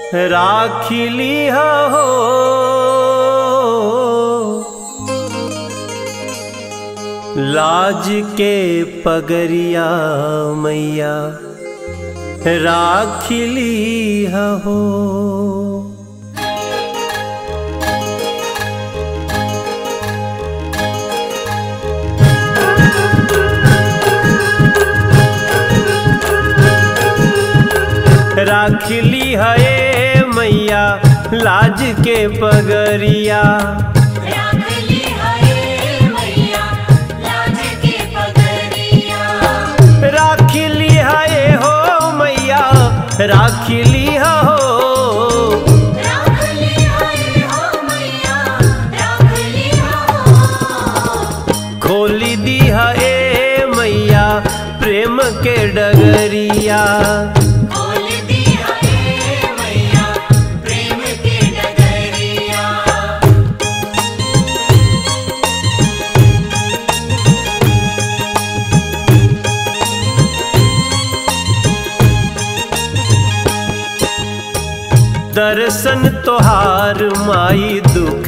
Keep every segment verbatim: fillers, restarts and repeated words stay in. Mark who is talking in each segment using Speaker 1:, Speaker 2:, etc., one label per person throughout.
Speaker 1: राखिली हो लाज के पगरिया मैया राखिली हो। राखिली है मैया लाज के पगरिया,
Speaker 2: राखिली है मैया लाज के पगरिया,
Speaker 1: राखिली है हो मैया राखिली हो,
Speaker 2: राखिली है हो मैया राखिली हो।
Speaker 1: खोली दी है मैया प्रेम के डगरिया, दर्शन तोहार माई दुख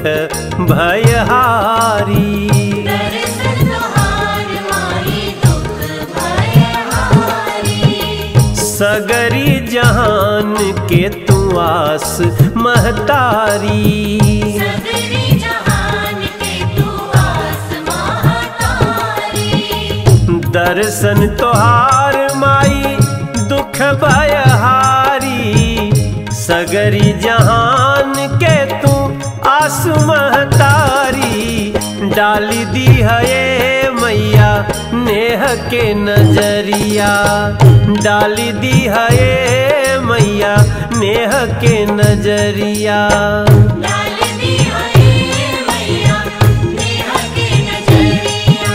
Speaker 1: भयहारी,
Speaker 2: दर्शन तोहार माई दुख भयहारी,
Speaker 1: सगरी जहान के तू आस महतारी,
Speaker 2: सगरी जहान के तू आस महतारी।
Speaker 1: दर्शन तोहार माई दुख भयहारी, सगरी जहान के तू आस महतारी, डाली दी है मैया नेह के नजरिया, डाली दी है मैया नेह के नजरिया,
Speaker 2: डाल दी है मैया नेह के नजरिया।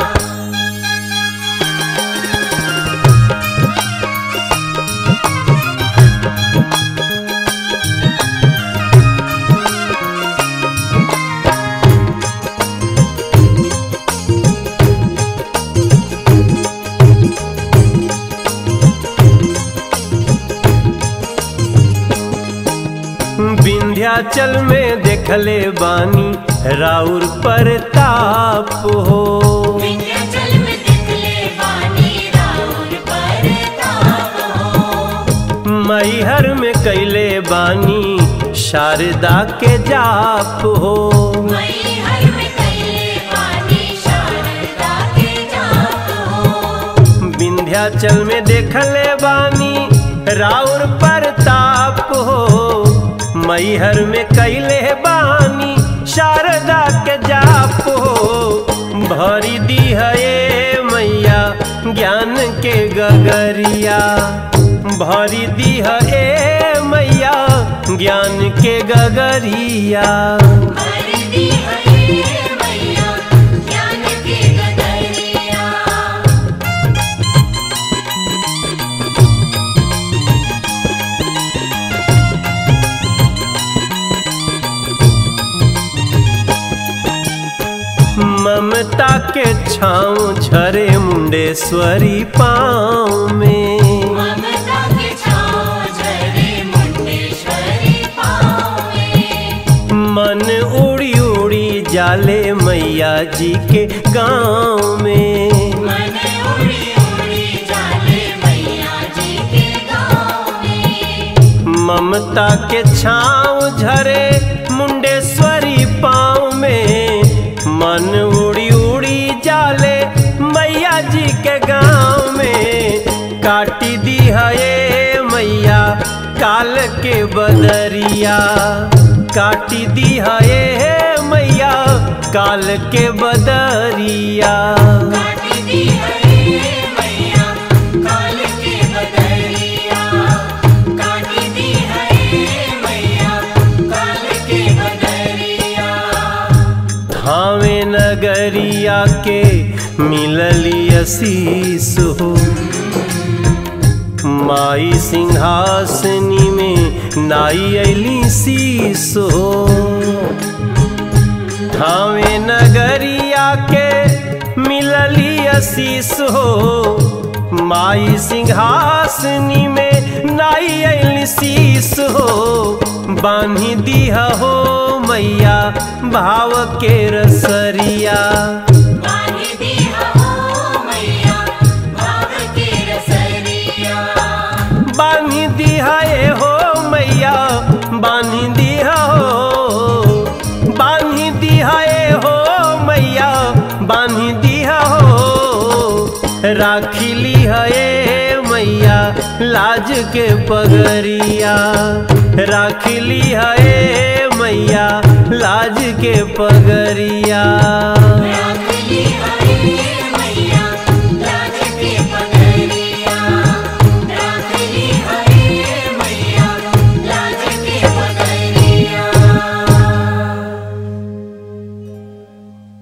Speaker 1: विंध्याचल में देखले बानी राउर परताप हो,
Speaker 2: विंध्याचल में देखले बानी राउर परताप हो,
Speaker 1: मैहर में कैले बानी शारदा के जाप हो,
Speaker 2: मैहर में कैले बानी शारदा के जाप हो।
Speaker 1: विंध्याचल में देखले बानी राउर परताप हो, मैहर में कैले बानी शारदा के जाप हो, भरी दी है मैया ज्ञान के गगरिया, भरी दी है मैया ज्ञान के गगरिया,
Speaker 2: भर दी है मैया ज्ञान के गगरिया।
Speaker 1: ममता के छाँव झरे मुंडेश्वरी पाँव में,
Speaker 2: ममता के छाँव झरे मुंडेश्वरी पाँव में,
Speaker 1: मन उड़ी उड़ी जाले मैया जी के गाँव में,
Speaker 2: मन उड़ी उड़ी जाले मैया जी के गाँव में।
Speaker 1: ममता के छाँव झरे मुंडेश्वरी पाँव में, मन उड़ी उड़ी जाले मैया जी के गाँव में, काटी दी है मैया काल के बदरिया, काटी दी है मैया काल के बदरिया,
Speaker 2: काट दी है मैया काल के बदरिया, काट दी है मैया काल के बदरिया।
Speaker 1: धावे नगरिया के मिलली असीस हो, माई सिंहासनी में नाई अली शीस हो, धावे नगरिया के मिलली असीस हो, माई सिंहासनी में झुनाई आइल शीस हो बांधी दिया हो मैया भाव के रसरिया
Speaker 2: बांधी दिया हो मैया भाव के रसरिया
Speaker 1: बांधी दिया ए हो मैया बांधी दिया हो बांधी दिया ए हो मैया बांधी दिया हो राखिली है मैया लाज के पगरिया राखिली है मैया लाज के पगरिया।